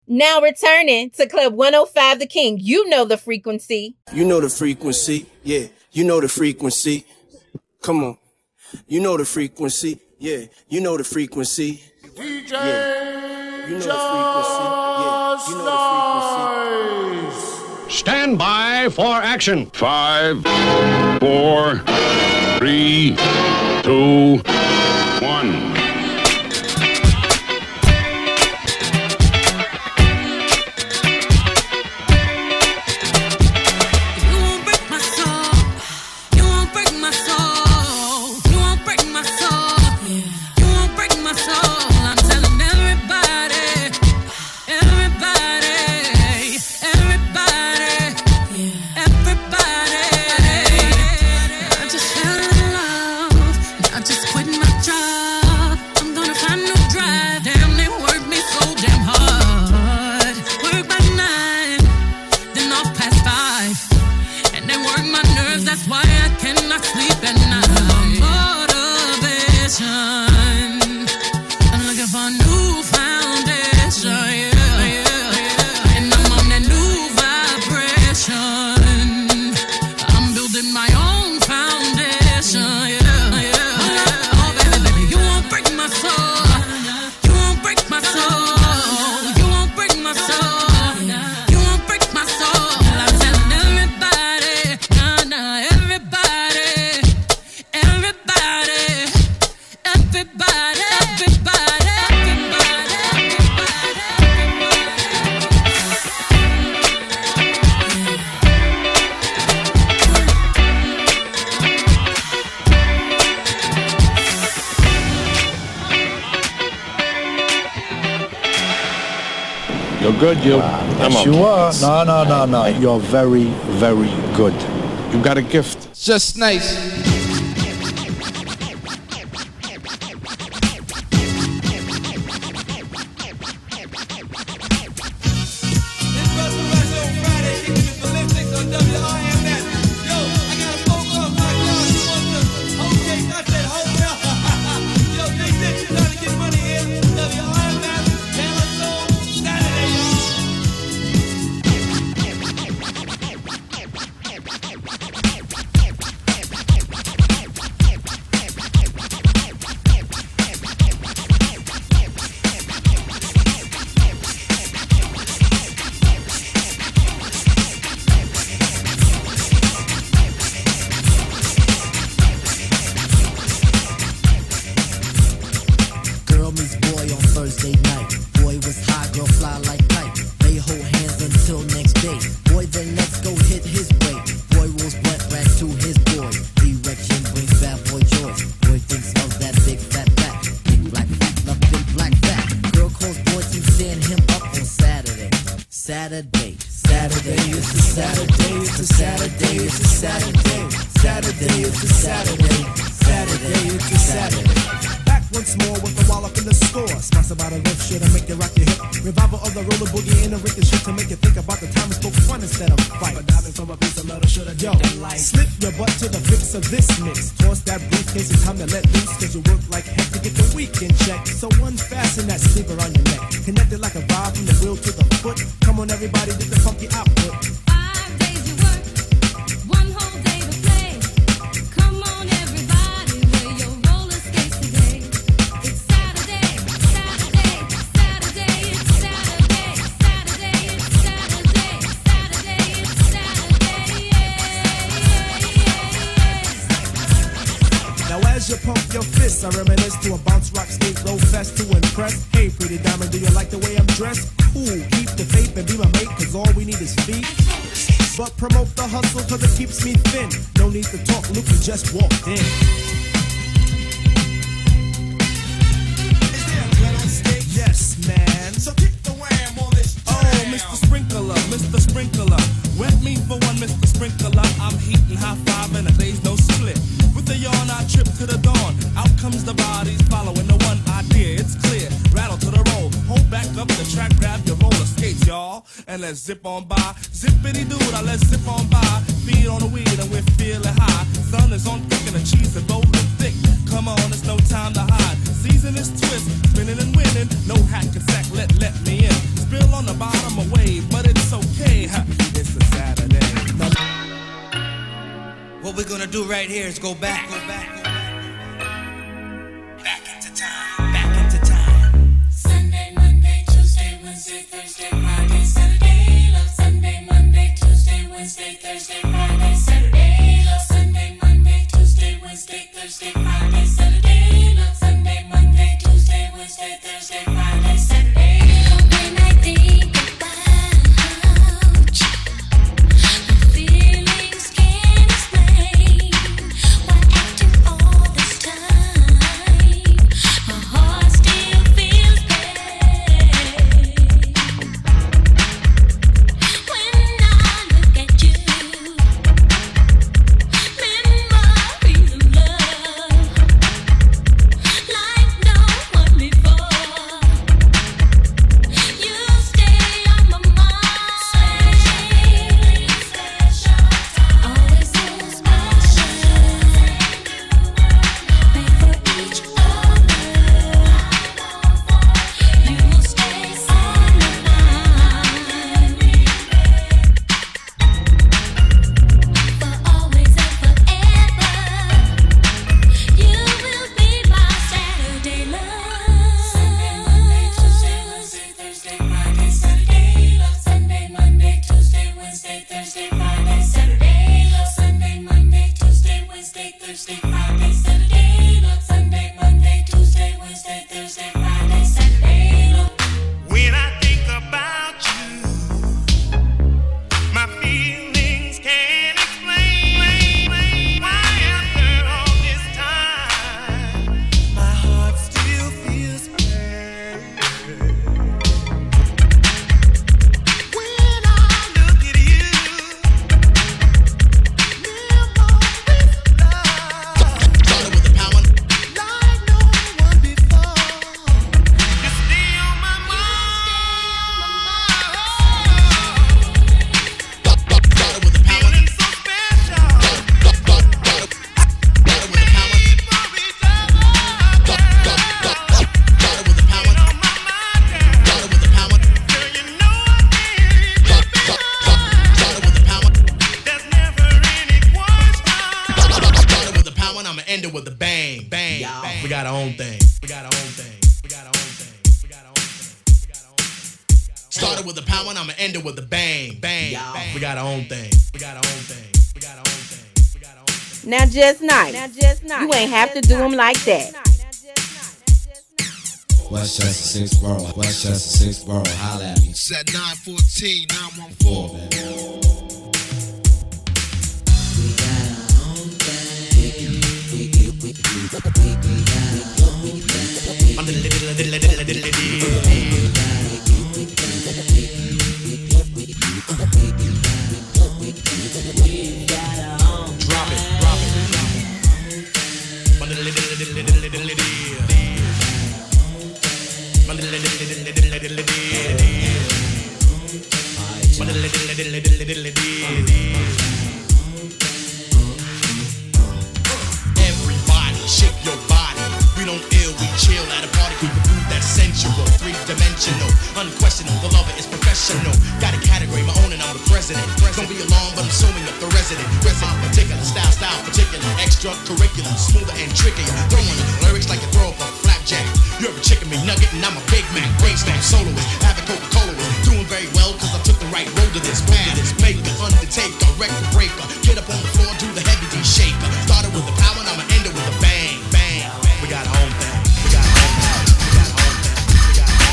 Now returning to Club 105 The King. You know the frequency. You know the frequency. Yeah, you know the frequency. Come on. You know the frequency. Yeah, you know the frequency. DJ yeah. You know the frequency. Yeah, you know the frequency. Stand by for action. 5, 4, 3, 2, 1. Good, you. Yes, you are. No. You're very, very good. You got a gift. Just nice. Zip on by, zippity dude, I let's zip on by. Feed on the weed and we're feeling high. Sun is on thick and the cheese is rolling thick. Come on, it's no time to hide. Season is twist, spinning and winning. No hack and sack, let me in. spill on the bottom of wave, but it's okay, it's a Saturday. What we're gonna do right here is go back. Sunday, Monday, Tuesday, Wednesday, Thursday, Friday, Saturday. Love Sunday, Monday, Tuesday, Wednesday, Thursday, Friday, Saturday. Love Sunday, Monday, Tuesday, Wednesday, Thursday, Friday, Saturday. Love Sunday, Monday, Tuesday, Wednesday, Thursday, Friday, Saturday. When I think about you, my feelings can't explain why after all this time my heart still feels pain. When I look at you, memories of love like no one before. You stay on my mind, always so special. Made for each other, you will stay on my mind for always and forever. You will be my Saturday love. Sunday, Monday, Tuesday, Wednesday, Thursday, Friday, Saturday. Love Sunday, Monday, Tuesday, Wednesday, Thursday, Friday, Saturday. Love Sunday, Monday, Tuesday, Wednesday, Thursday, Friday, Saturday. Love Sunday, Monday, Tuesday, Wednesday, Thursday, Friday, Saturday. When I think about you, my feelings can't explain why after all this time my heart still feels pain. When I look at you, memories of love started with the power like no one before. You stay on my mind. Started with the power. Feeling so special. Started with the power. Started with the power. Started with the power. On my mind, started with the power. Girl, you know I need you. Started with the power. There's never any question. Started with the power, and I'ma end it with a bang, bang, bang. We got our own thing. We got our own thing. We got our own thing. We got our own thing. We got our own thing. Started with the power, and I'ma end it with a bang, bang, bang. We got our own thing. We got our own thing. We got our own thing. We got our own thing. Now just nice. You ain't have to do them like that. Westchester, 6 borough. Westchester, 6 borough. Holla at me. Set 914, 914. Drop it. Everybody, shake your body. We don't ill, we chill at a party. Keep the food that's sensual, three-dimensional, unquestionable. The lover is professional. Got a category, my own, and I'm the president. Don't be alarmed, but I'm summing up the resident. Particular style, particular, extracurricular, smoother and trickier. Throwing the lyrics like you throw up a flapjack. You ever chicken McNugget and I'm a Big Mac. Brainstorm soloist, having Coca-Cola. Doing very well cause I took the right road to this path. Maker, undertaker, record breaker. Get up on the floor, do the heavy D shaker. Started with the power and I'ma end it with a bang, bang. We got our own thing. We got our own thing. We got our own thing. We got our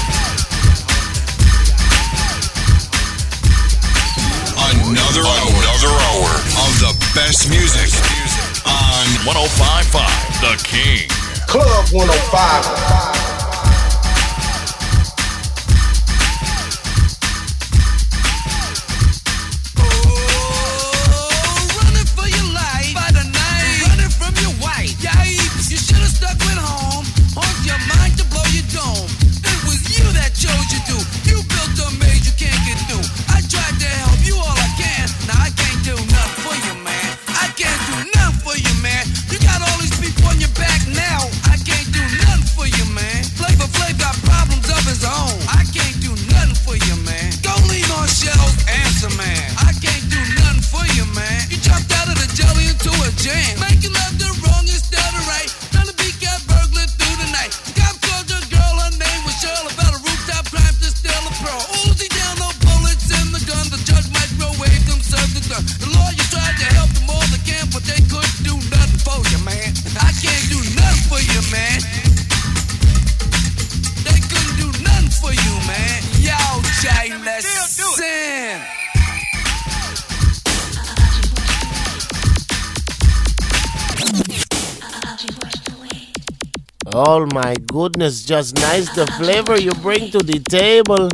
own thing. Another hour of the best music on 105.5 The King. Club 105. You got all these people on your back now. I can't do nothing for you, man. Listen. Oh my goodness, just nice the flavor you bring to the table.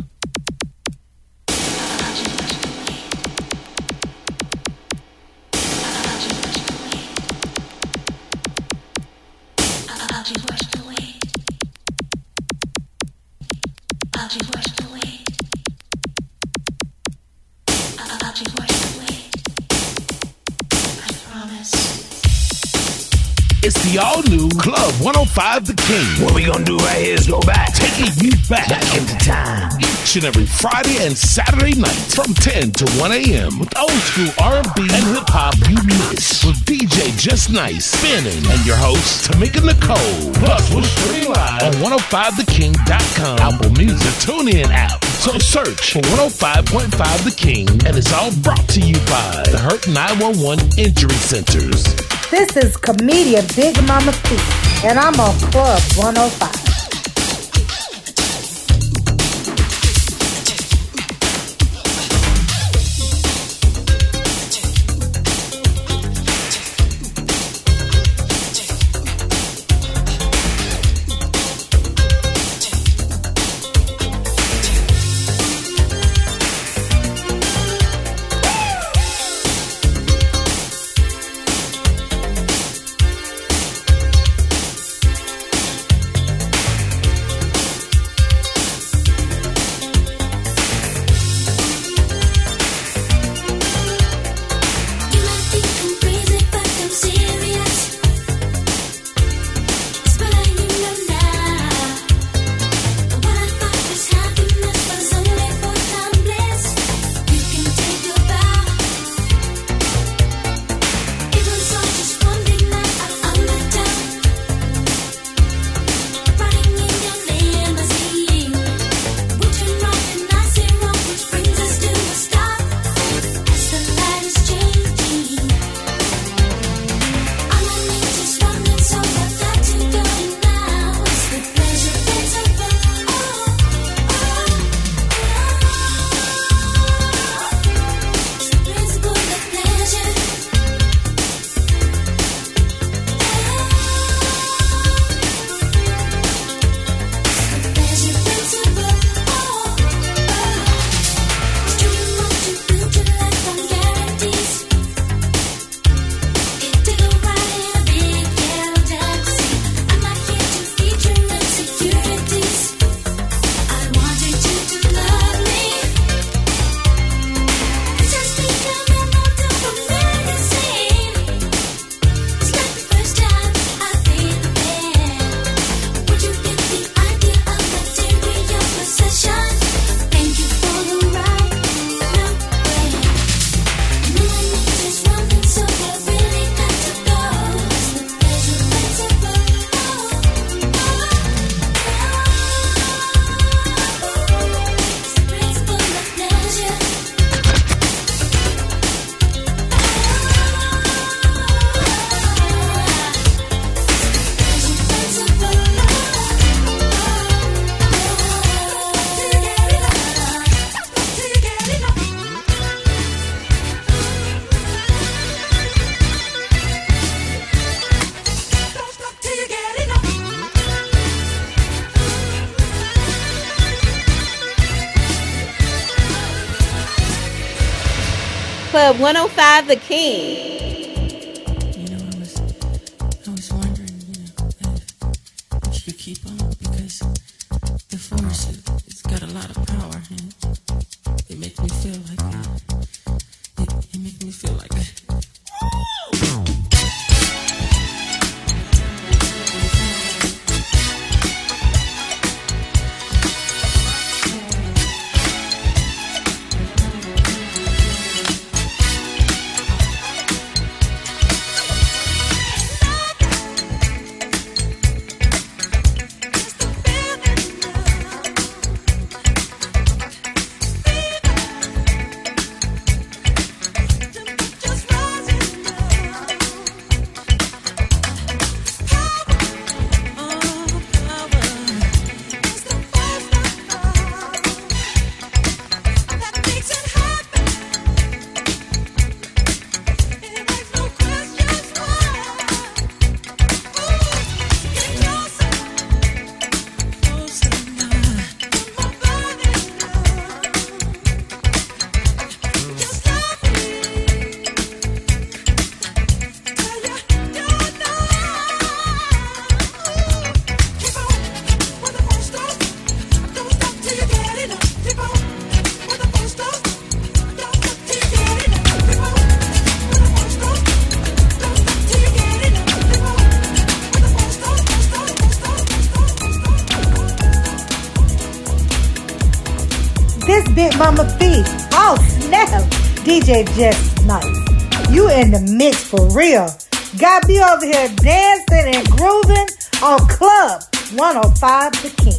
It's the all-new Club 105 The King. What we gonna do right here is go back. Taking you back into time. Each and every Friday and Saturday night from 10 to 1 a.m. with old school R&B and hip-hop you miss. With DJ Just Nice spinning and your host, Tamika Nicole. Plus, we're streaming live on 105theking.com, Apple Music, TuneIn app. So search for 105.5 The King, and it's all brought to you by the Hurt 911 Injury Centers. This is comedian Big Mama P, and I'm on Club 105. Club 105 The King. I was wondering, if you could keep on, because the force, it's got a lot of power, and it makes me feel like it makes me feel like Big Mama P. Oh, snap. DJ Just Nice. You in the mix for real. Got me over here dancing and grooving on Club 105 The King.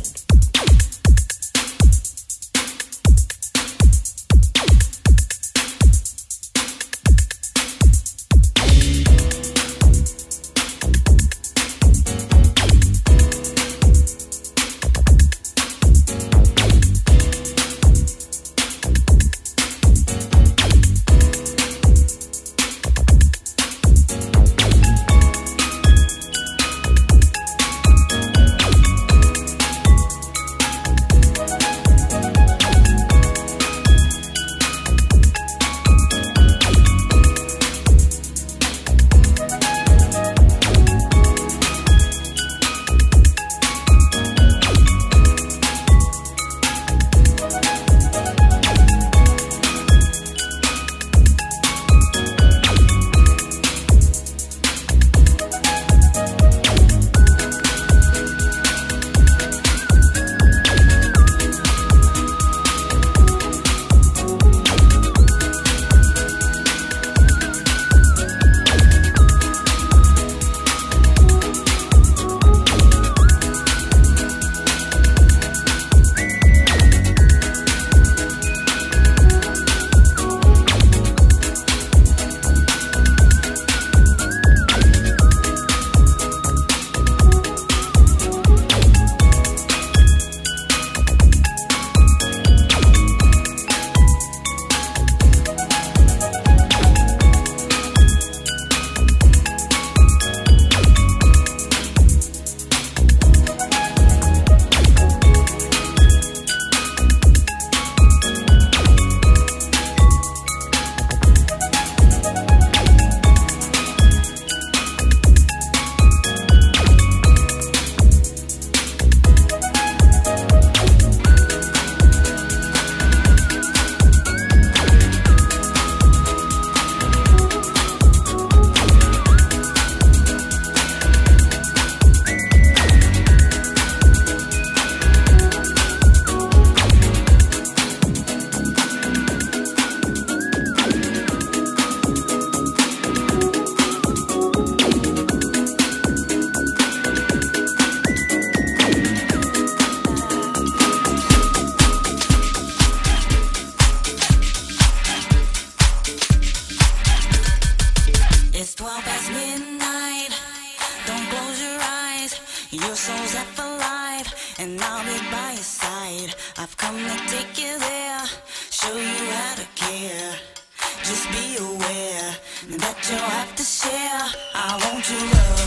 It's 12 past midnight. Don't close your eyes. Your soul's up alive, and I'll be by your side. I've come to take you there, show you how to care. Just be aware that you'll have to share. I want your love,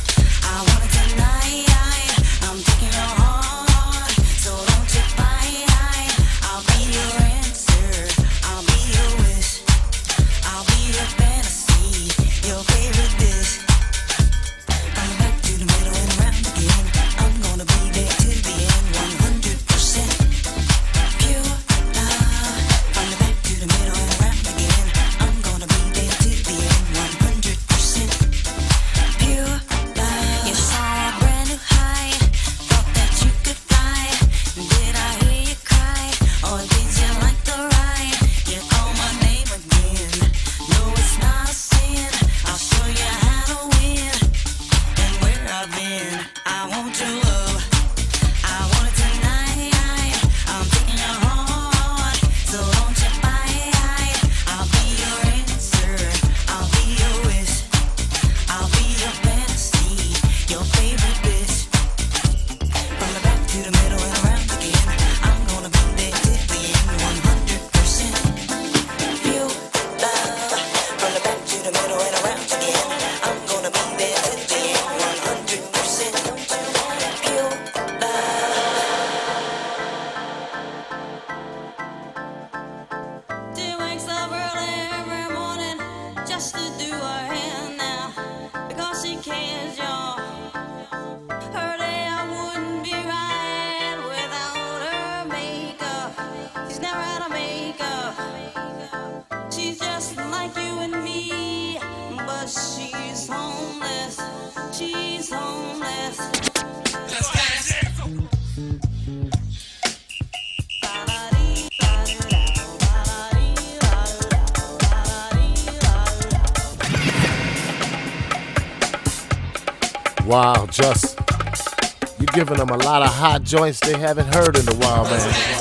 I want it tonight. I'm taking your heart, so don't you fight. I'll be your answer, I'll be your wish, I'll be your fantasy, your favorite dish. From back to the middle and around again, I'm gonna be there till the end. 100% pure. Wow, just you're giving them a lot of hot joints they haven't heard in a while, man.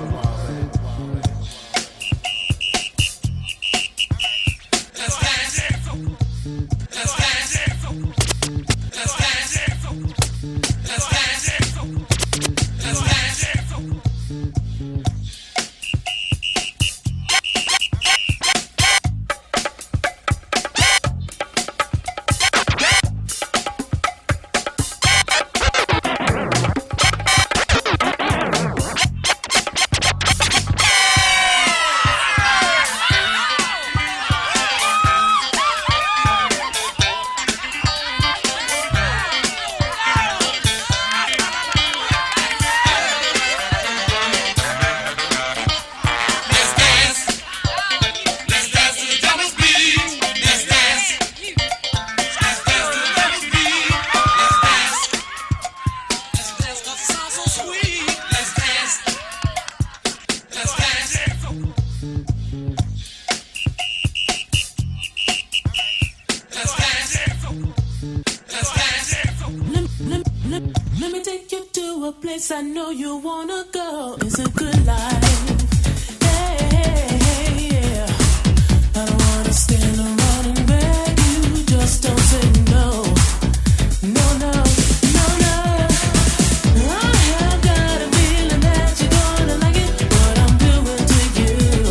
I know you wanna go. It's a good life. Hey, yeah. I don't wanna stand around and beg you. Just don't say no. No, no, no, no. I have got a feeling that you're gonna like it. What I'm doing to you.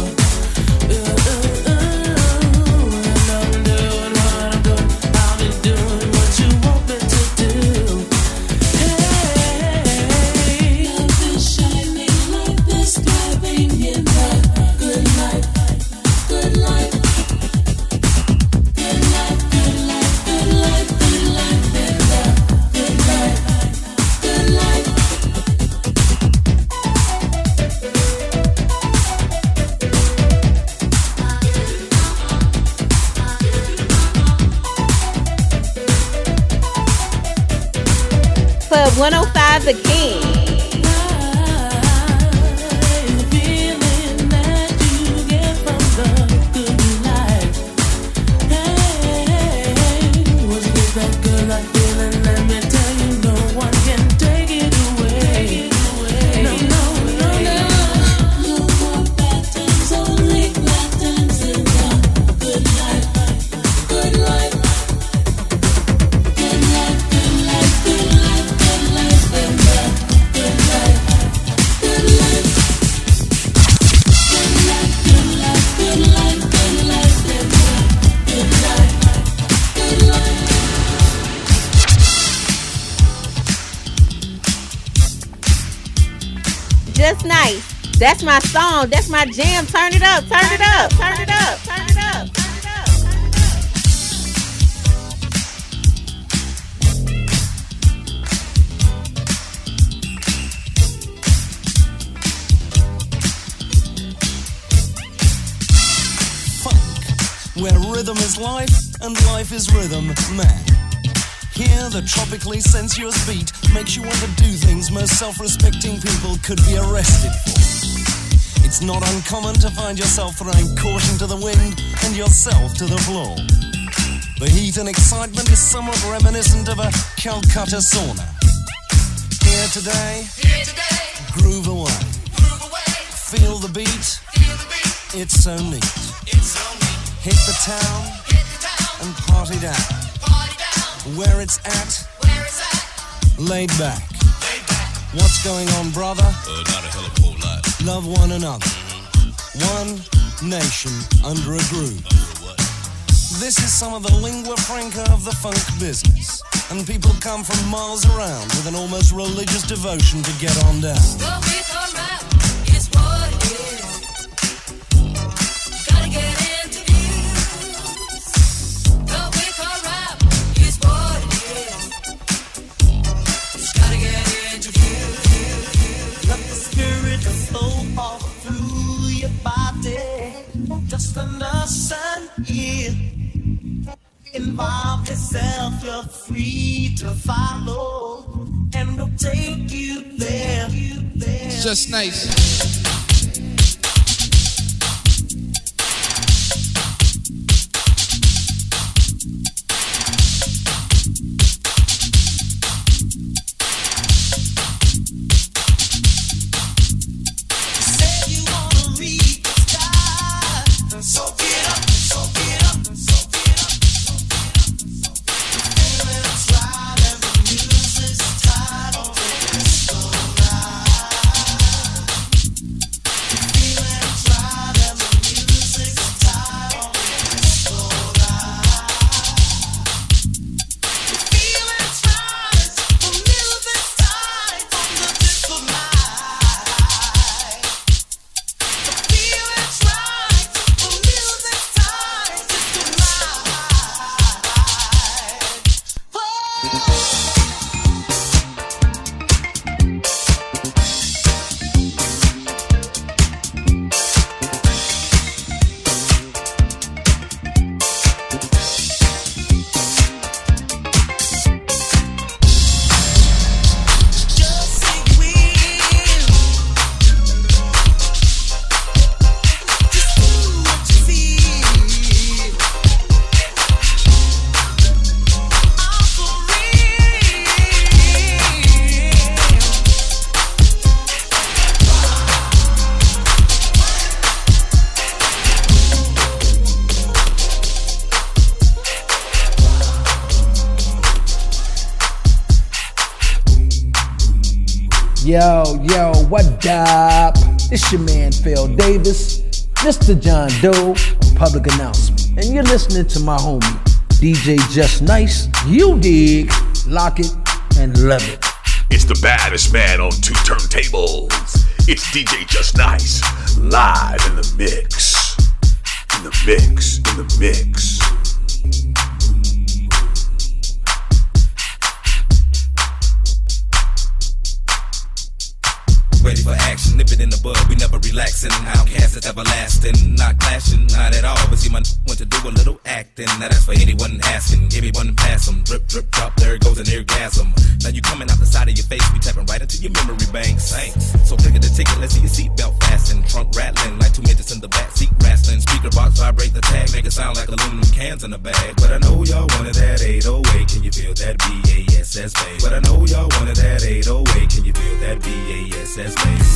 And I'm doing what I'm doing. I'll be doing what you want me to do. Club 105, The King. Just Nice. That's my song. That's my jam. Turn it up. Turn it up. Turn it up. Turn it up. Funk, where rhythm is life and life is rhythm, man. Here, the tropically sensuous beat makes you want to do things most self-respecting people could be arrested for. It's not uncommon to find yourself throwing caution to the wind and yourself to the floor. The heat and excitement is somewhat reminiscent of a Calcutta sauna. Here today, groove away. Feel the beat, it's so neat. Hit the town and party down. Where it's at, laid back. What's going on, brother? Not a hell of a whole lot. Love one another. One nation under a groove. This is some of the lingua franca of the funk business. And people come from miles around with an almost religious devotion to get on down. What we call rap is what it is. Gotta get into views. What we call rap is what it is. Gotta get into views. Let the spirit flow all through your body. Just understand here. Involve yourself, you're free to follow, and we'll take you there. It's just nice. Yo, what up? It's your man Phil Davis, Mr. John Doe, Public Announcement. And you're listening to my homie, DJ Just Nice. You dig, lock it, and love it. It's the baddest man on 2 turntables. It's DJ Just Nice, live in the mix. In the mix, in the mix. Ready for action, nip it in the bud, we never relaxing. Outcast is everlasting, not clashing, not at all. But see, my want to do a little acting. Now that's for anyone asking, everyone pass them. Drip, drip, drop, there goes an orgasm. Now you coming out the side of your face, we tapping right into your memory banks. So click at the ticket, let's see your seatbelt fasten. Trunk rattling like 2 midgets in the back seat wrestling. Speaker box vibrate the tag, make it sound like aluminum cans in a bag. But I know y'all wanted that 808, can you feel that BASS bass? But I know y'all wanted that 808, can you feel that BASS bass?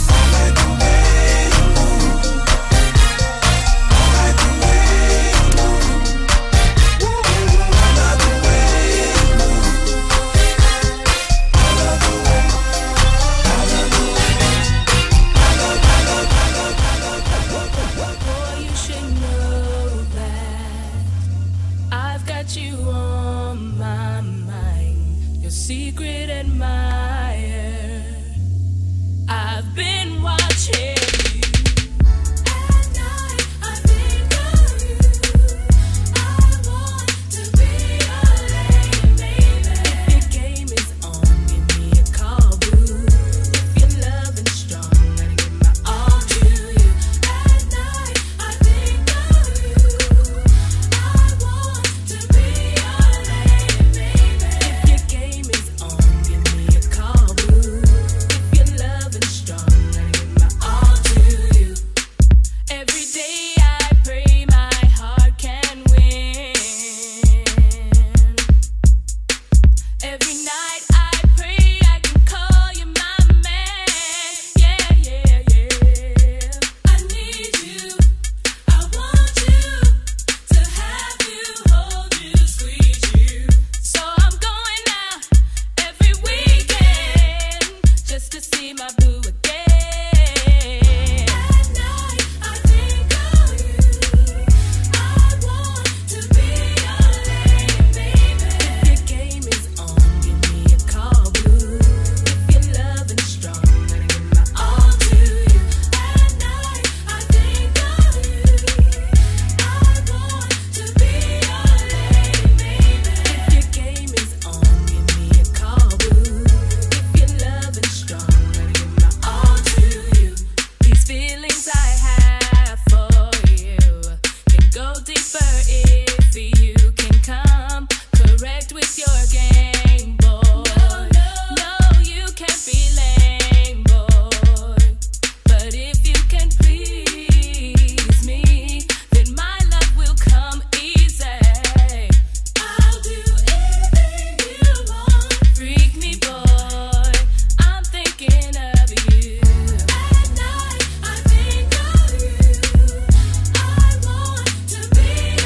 You on my mind, your secret admirer. I've been watching you. At night, I think of you. I want to be your lady, baby. If your game is on, give me a call, boo. If your love is strong, gotta give my all to you. At night, I think of you. I want to be your lady, baby. If your game is on, give me a call, boo. If your love is strong, gotta give my all to you. Every day I pray my heart can win. Every night I pray I can call you my man. Yeah. I need you, I want you, to have you, hold you, squeeze you. So I'm going out every weekend just to see my boo again. At night I think of you. I want to be your lady, baby. If your game is on, give me a call, boo. If your love is strong, gotta give my all to you. At night I think of you. I want to be your lady, baby. If your game is on, give me a call, boo. If your love is strong, gotta give my all to you. These feelings I have for you can go deeper if you can come correct with your game, boy. No, you can't be lame, boy. But if you can please me, then my love will come easy. I'll do anything you want. Freak me, boy. I'm thinking of you. At night I think of you. I want to be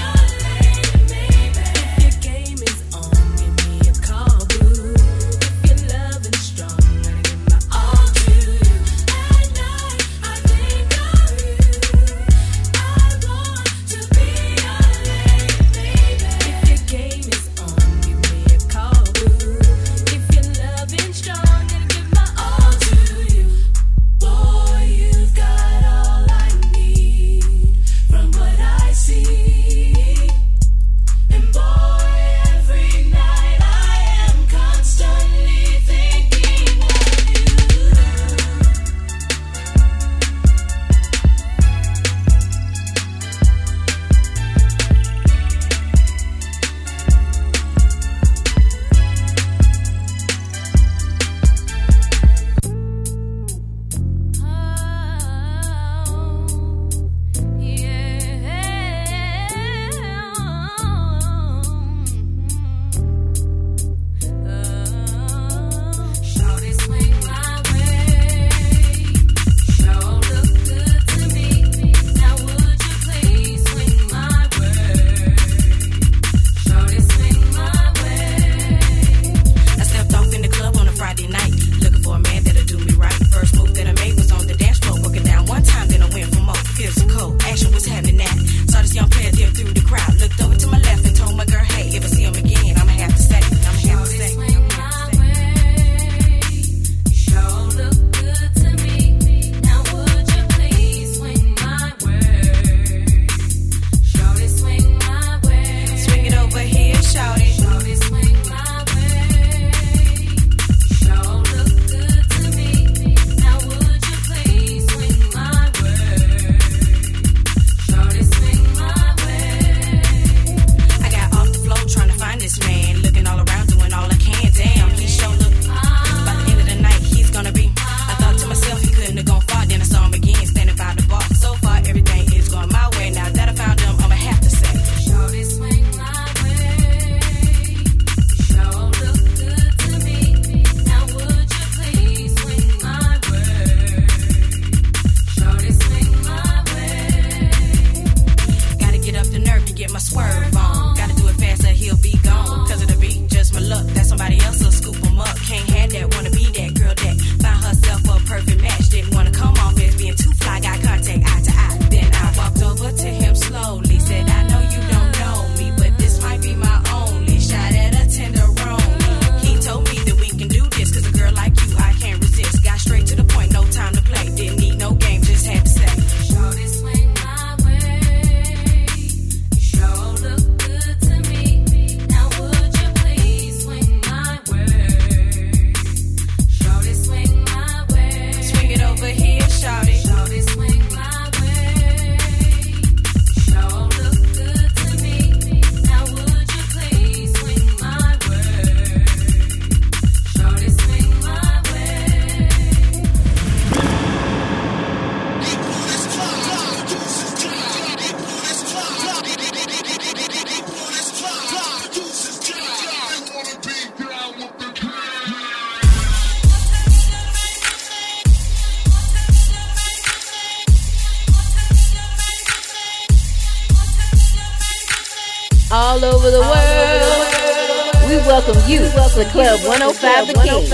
all over the world. We welcome you to Club 105 The King.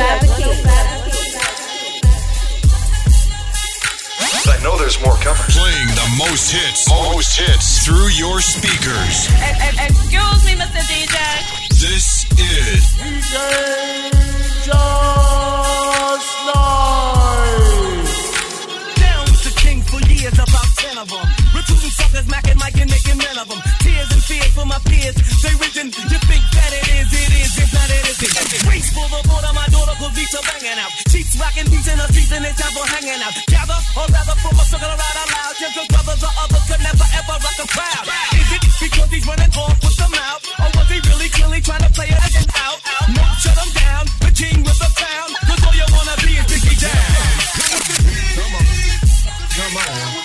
I know there's more coming. Playing the most hits through your speakers. Excuse me, Mr. DJ. This is DJ Just Nice. Down with the king for years, about 10 of them. Recruiting suckers, macking, Mike, and making men of them. Tears and fears for my peers. They risen, you think that it is, if not it isn't. Race for the border, my daughter could beat her banging out. Cheeks rocking beats in the streets and it's time for hanging out. Gather, or rather from a circle around out loud. Just cause brothers or others could never ever rock a crowd. Is it because he's running off with the mouth? Or was he really clearly trying to play it out? No, shut him down, the king with the pound. Cause all you wanna be is Dickie down. Come on.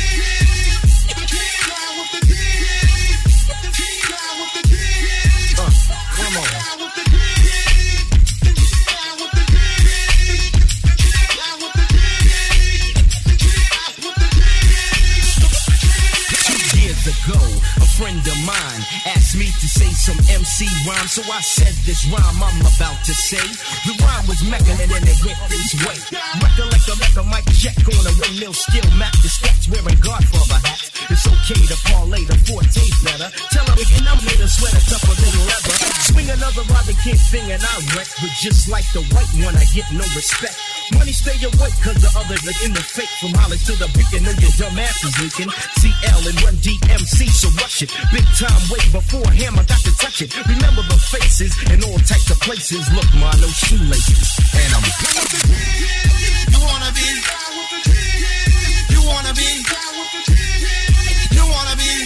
Ago, a friend of mine asked me to say some MC rhyme, so I said this rhyme I'm about to say. The rhyme was Mecca and then it went this way. Recollect a Mecca mic check on a windmill, skill map the stats wearing Godfather hats. It's okay to parlay the forte better. Tell her again I'm here to sweat a tougher than leather. Swing another ride the kid thing and I wreck, but just like the white one I get no respect. Money stay awake cause the others are in the fake. From Hollis to the beacon and your dumb ass is leaking. CL and Run DMC, so rush it. Big time wait before him, I got to touch it. Remember the faces in all types of places. Look, ma, no shoelaces. And I'm You wanna be? You wanna be? You wanna be?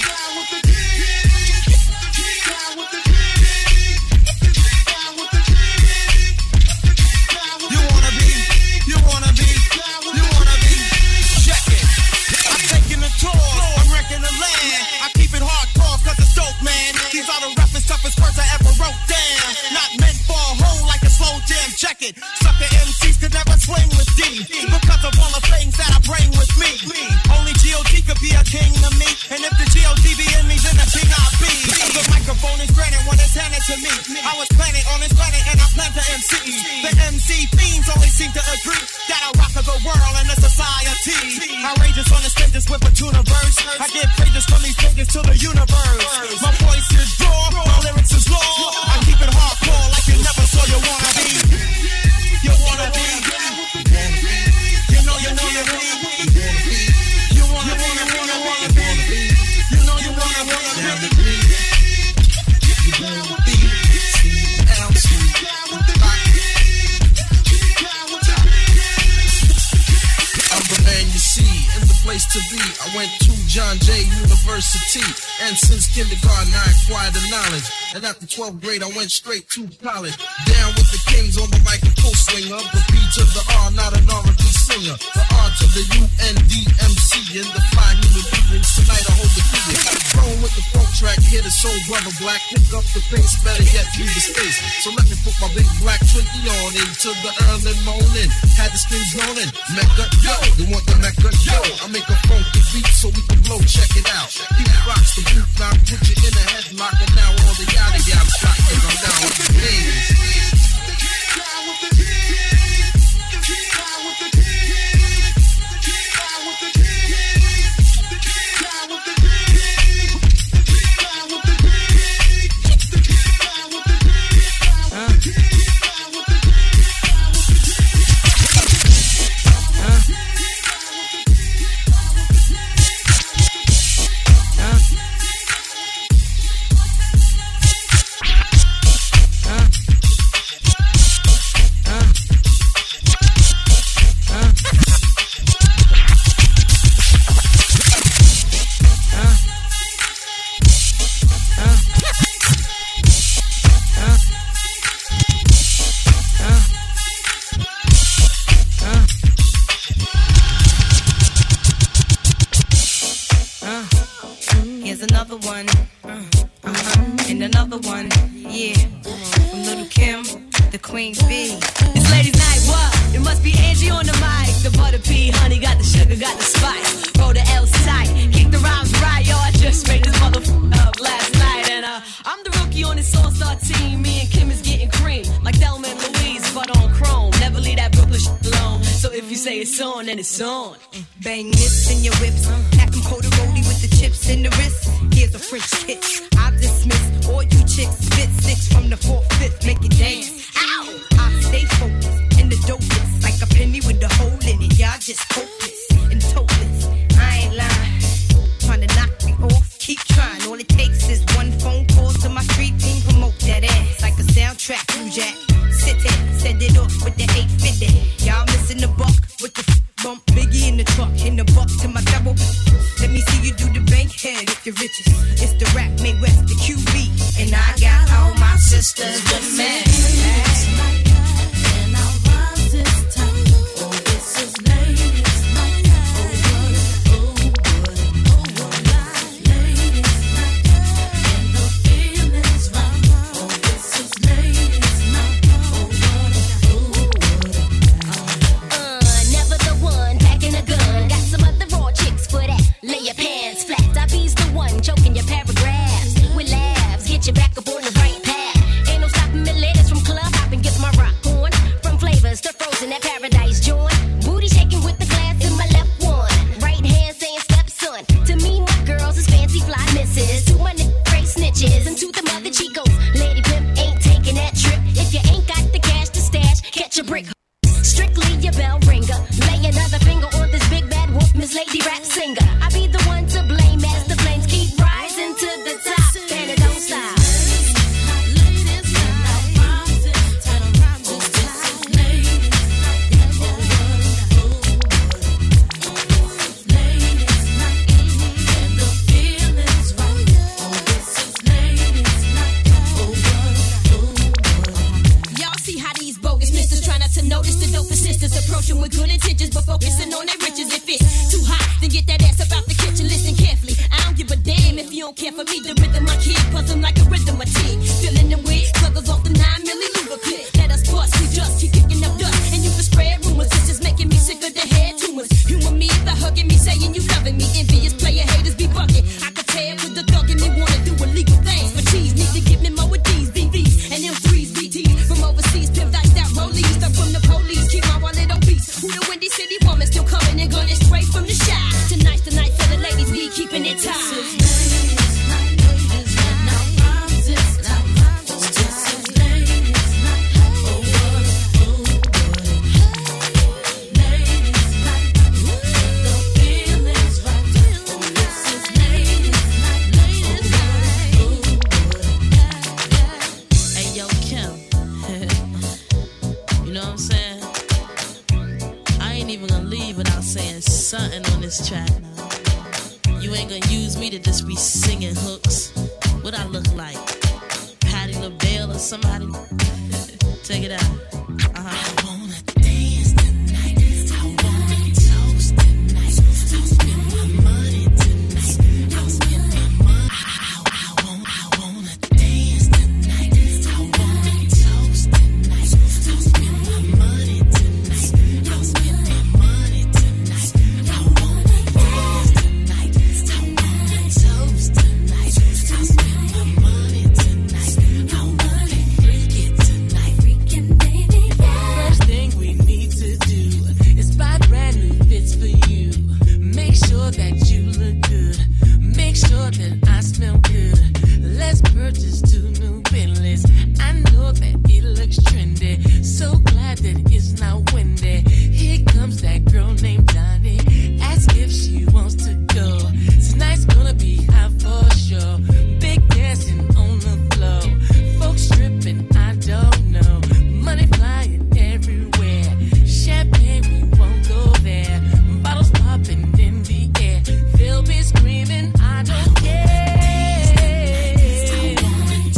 Check it, sucker MCs could never swing with D because of all the things that I bring with me. Only G.O.D. could be a king to me, and if the G.O.D. be in me, then the king I'll be. The microphone is granted when it's handed to me. I was planted on this planet and I plan to MC. The MC fiends only seem to agree that I rock the world and the society. I rages on the stages with a tuna verse. I get praises from these pages to the universe. My voice is raw, my lyrics is law. I keep it hardcore like you never saw you wanna be. You wanna be, you know you be, you wanna be, you know you wanna be. I'm the man you see in the place to be. I went to John Jay University, and since kindergarten I acquired the knowledge. And after 12th grade I went straight to college. Down with the kings on the mic and full swinger. The P to the R, not an R&B singer. The R to the UNDMC and the fly human beings. Tonight I hold the key. Growing with the folk track, hit a soul brother black. Pick up the pace, better yet leave the space. So let me put my big black Twinkie on into the early morning. Had the strings going in. Mecca, yo, you want the Mecca, yo. I make a funky beat so we can blow, check it out. He rocks the boot knock, put you in a headlock, and now all the yada yada shot, cause I'm down with the kings. it's on and it's on. Bang this in your whips, pack them cold roadie with the chips in the wrist. Here's a French kiss. I dismiss all you chicks. Spit 6 from the 4th, 5th, make it dance. Ow! I stay focused in the dopest, like a penny with a hole in it. Y'all just hopeless and topless. I ain't lying, trying to knock me off. Keep trying. All it takes is one phone call to my street team. Promote that ass like a soundtrack. You jack, sit there, set it off with the 850. Y'all missing the buck with the bump. Biggie in the truck, in the buck to my double. Let me see you do the bank head if you're richest. It's the rap made West, the QB, and I got all my sisters with me. Choking your paragraphs with laughs, get you back up on the right path. Ain't no stopping me, ladies from club hopping, get my rock on. From flavors to frozen at Paradise Joint. Booty shaking with the glass in my left one. Right hand saying stepson. To me, my girls is fancy fly misses. To my crazy snitches and to the mother chicos. Lady pimp ain't taking that trip. If you ain't got the cash to stash, catch a brick. Strictly your bell ringer. Lay another finger on this big bad whoop, Miss Lady Rap Singer. I be the one to blame as the flames keep rising to the top, and it don't stop. Notice the dope assistants approaching with good intentions, but focusing on their riches. If it's too hot, then get that ass about the kitchen. Listen carefully. I don't give a damn if you don't care for me. The rhythm I kid, puzzle like a rhythm I team. Filling the wig, pluggers off the 9 milli Luger clip. Let us bust, we just keep kicking up dust, and you can spread rumors. It's just making me sick of the head tumors. Humor me by hugging me, saying you loving me. Envious player haters be bugging. I could tell with the thug in me wanna do illegal things for cheese. Need to give me more with these BBs and them 3s BTs from overseas. Pimp diced out rollies. Stuck from the police, keep my wallet obese. Who the Windy City woman still coming and gunning straight from the shop. Tonight's the night for the ladies, we keeping it tight. Something on this track now. You ain't gonna use me to just be singing hooks. What I look like? Patti LaBelle or somebody? Check it out. I wanna dance tonight. I wanna toast tonight. I'll spend my money tonight. I'll spend my money. I wanna dance tonight. I wanna toast tonight. I'll spend my money tonight. I'll spend my money tonight. I wanna dance tonight. I wanna toast tonight. I'll spend my money tonight. I wanna freak it tonight. Freaking baby, yeah. First thing we need to do is buy brand new fits for you. Make sure that you look good. Make sure that I smell good. Let's purchase 2 new Bentleys. I know that it looks trendy. So glad that it's not windy. Here comes that girl named Donnie. Ask if she wants to go. Tonight's gonna be hot for sure. Big dancing on the floor. Folks stripping, I don't know. Money flying everywhere. Champagne, we won't go there. Bottles popping in the air. They'll be screaming, I don't care.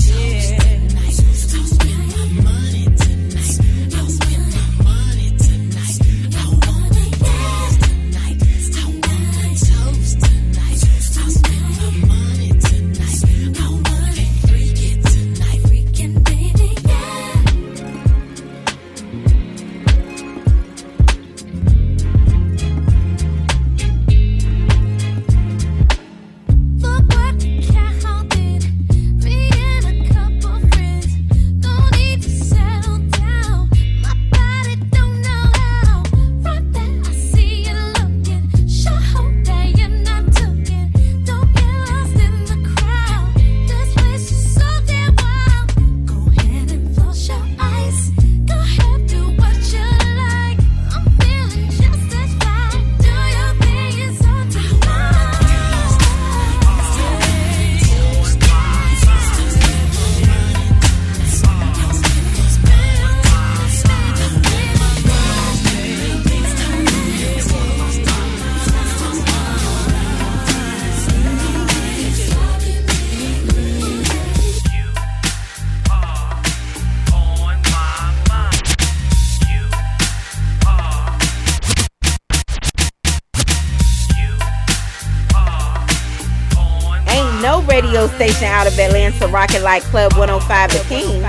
no radio station out of Atlanta rocking like Club 105 The King.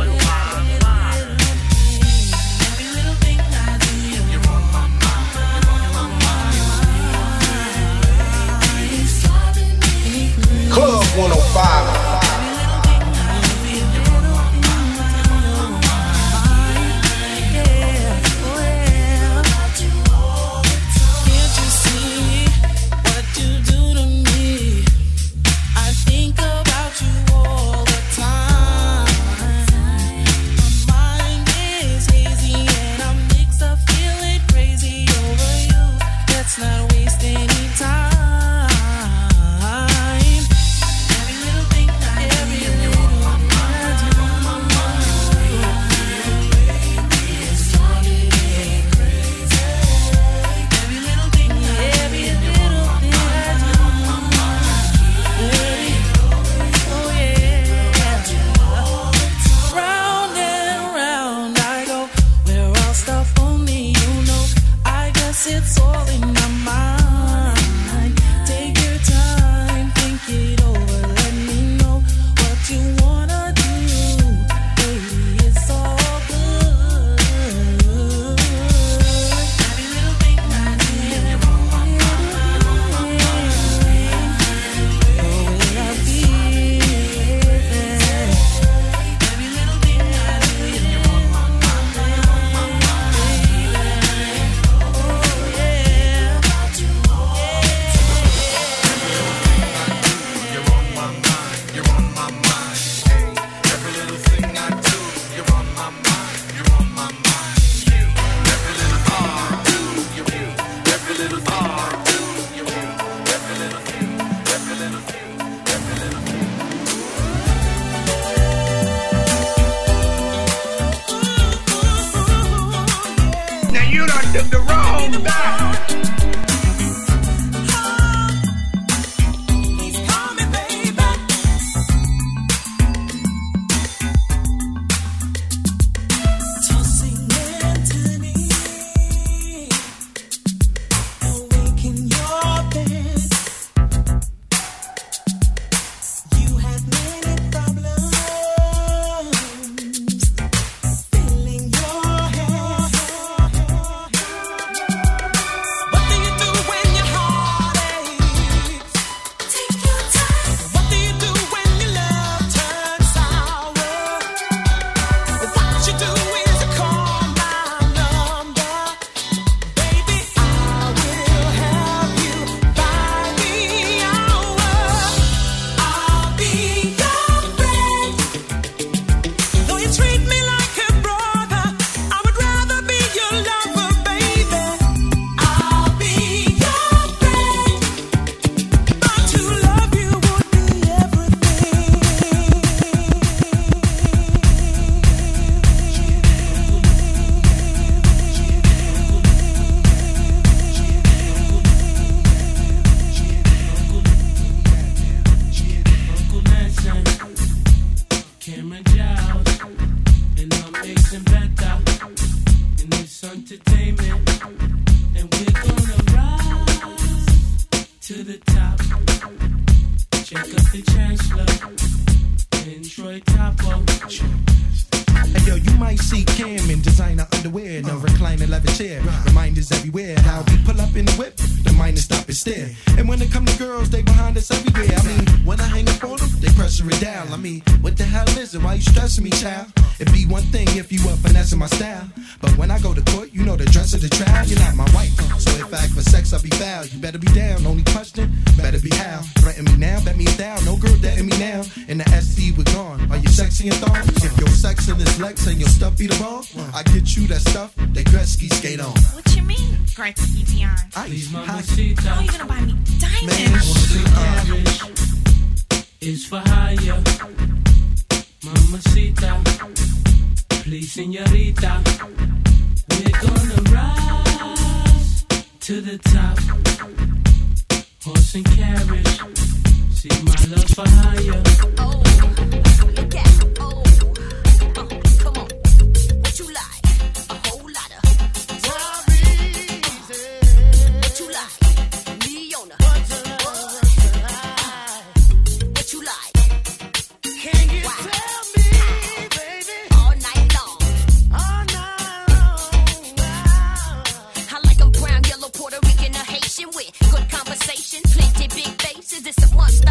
Club 105.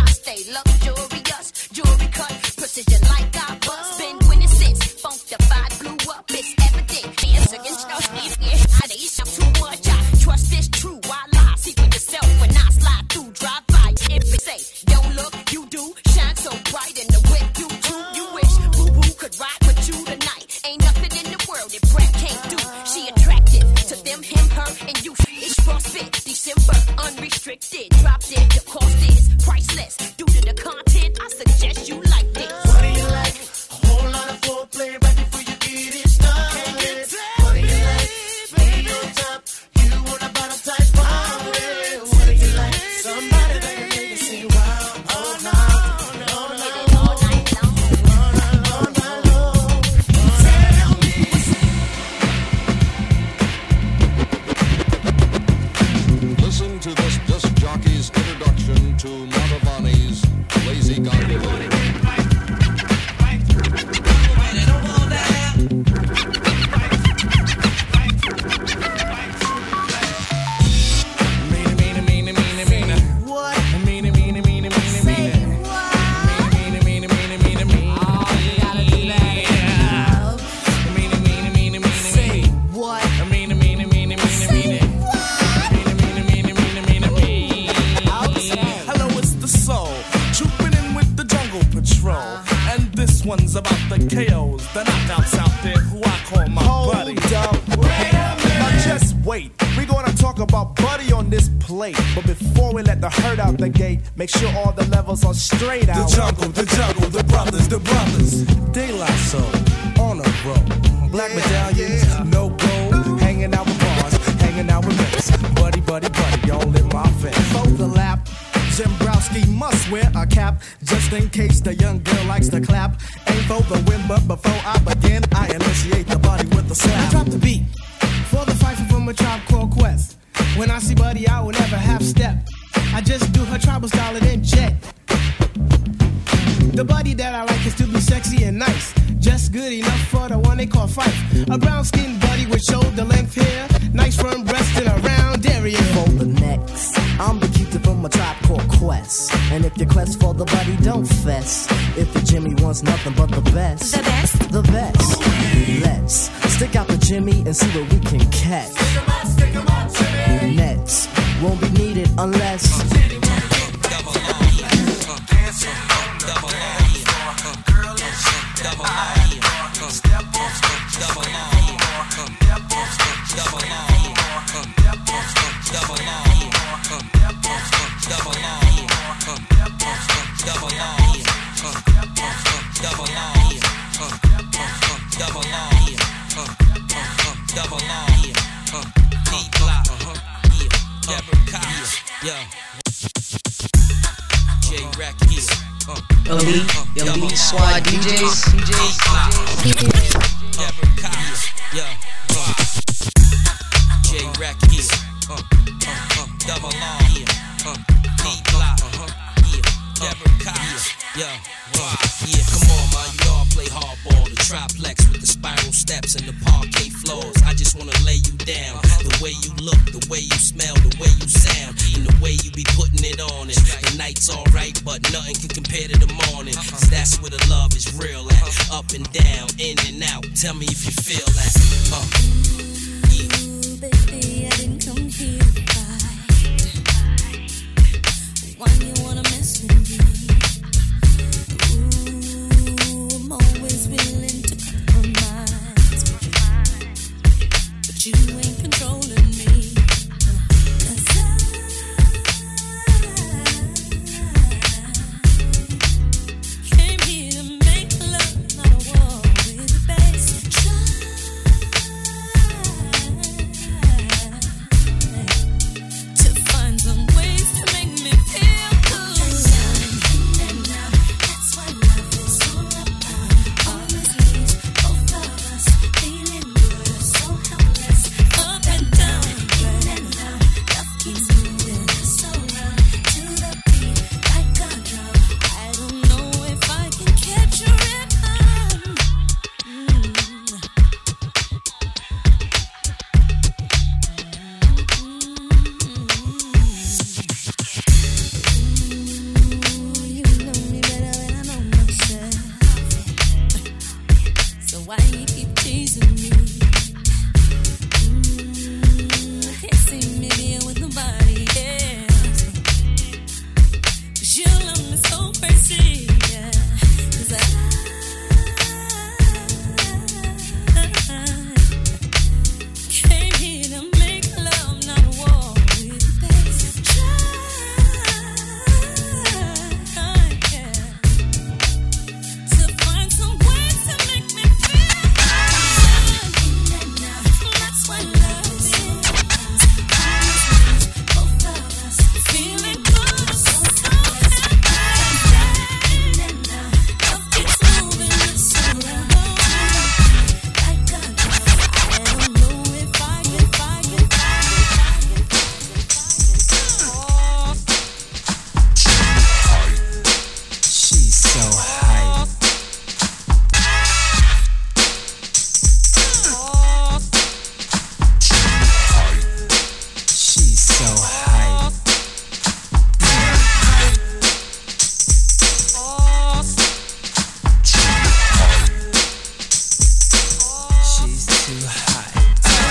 stay luxurious. Jewelry cut, precision like I bust. Been winning since Funkified blew up. It's evident. Hands against no sleep. I need some too much. I trust this true. I lie. See for yourself when I slide through. Drive by. If it say, don't look, you do. Shine so bright in the whip. You too. You wish Boo Boo could ride with you tonight. Ain't nothing in the world that Brett can't do. She attractive to them, him, her, and you. It's CrossFit, December, unrestricted. Drop dead, the cost is priceless. Due to the content, I suggest you like this. What do you like? A whole lot of foreplay right before you get it started. What do you like? Baby on top, you want a bottom type party. What do you like? Somebody that can make you sing wild all night, all night long, all night long. Tell me. Listen to this disc jockey's introduction to Montavani's Lazy Gondola. One's about the KOs, the knockouts out there who I call my buddy. Now just wait, we gonna talk about Buddy on this plate. But before we let the herd out the gate, make sure all the levels are straight out. The jungle, the brothers, De La Soul, on a roll. Black medallions, no gold. Hanging out with bars, hanging out with mates. Buddy, y'all in my face. For the lap, Zembrowski must wear a cap, just in case the young girl likes to clap. Ain't for the win, but before I begin, I initiate the body with the slap. I drop the beat for the fight from a Tribe Called Quest. When I see Buddy, I will never half step. I just do her tribal style and then jet. The Buddy that I like is to be sexy and nice, just good enough for the one they call Fife. A brown-skinned Buddy with shoulder length hair, nice firm breast and a round area. For the next, I'm the cutie from a Tribe Called Quest. And if your quest for the Buddy, don't fess. If the Jimmy wants nothing but the best, the best. Let's stick out the Jimmy and see what we can catch. Stick 'em on, Jimmy. Nets won't be needed unless. Elite Squad DJs. Double R, D-Block, yeah, come on, man, you know I play hardball. The triplex with the spiral steps and the parquet floors. I just wanna lay you down. The way you look, the way you smell, the way you sound, and the way you be putting it on. And the night's alright, but nothing can compare to the morning. 'Cause that's where the love is real at. Up and down, in and out. Tell me if you feel that. Baby, I didn't come here to fight. Why you wanna mess with me? Ooh, I'm always willing to compromise, but you ain't controlling me. 'Cause I came here to make love, not a war with the bass. To find some ways to make me feel good. Why you keep teasing me? I can't see me being with nobody else. 'Cause you love me so crazy, yeah. 'Cause I came here to make love, not a war with you, baby. Try, yeah, to find some way to make me feel good. That's what love is. Both of us feeling good, so love keeps moving, it's so wrong. Like a drug, I don't know if I can. She's so hype. She's so hype. She's too hype.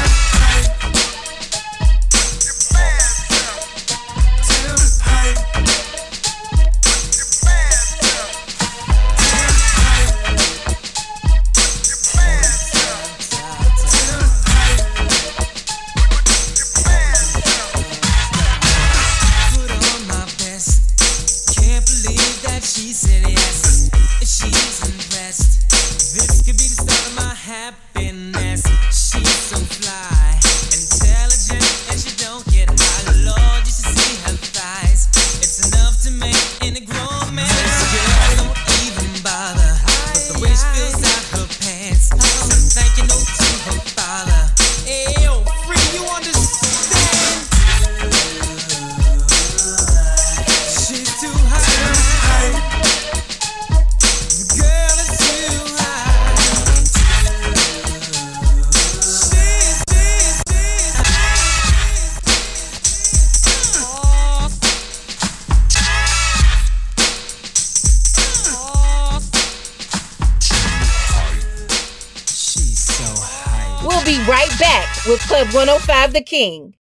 Put on my best. Can't believe that she said yes. She's impressed. This could be the start of my happiness. She's so fly, intelligent, and she don't get high. Lord, you should see her thighs. It's enough to make any grown man. This girl don't even bother. But the way she fills out her pants, I'm thanking no to her father. Hey, yo, free, you understand? She's too high. The girl is too high. She's so hype. We'll be right back with Club 105 The King.